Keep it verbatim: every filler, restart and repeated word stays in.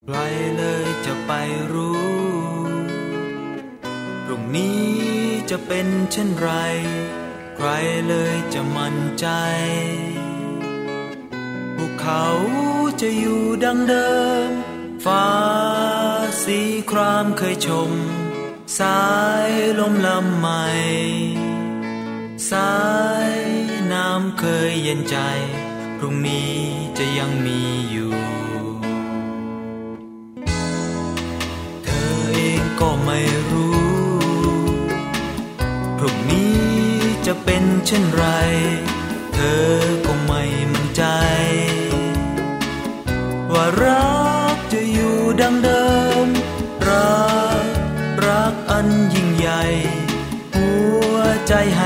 ใครเลยจะไปรู้พรุ่งนี้จะเป็นเช่นไรใครเลยจะมั่นใจภูเขาจะอยู่ดังเดิมฟ้าสีครามเคยชมสายลมลำใหม่สายน้ำเคยเย็นใจพรุ่งนี้จะยังมีอยู่เธอเองก็ไม่รู้พรุ่งนี้จะเป็นเช่นไรเธอก็ไม่มั่นใจว่ารักจะอยู่ดังเดิมรักรักอันยิ่งใหญ่หัวใจ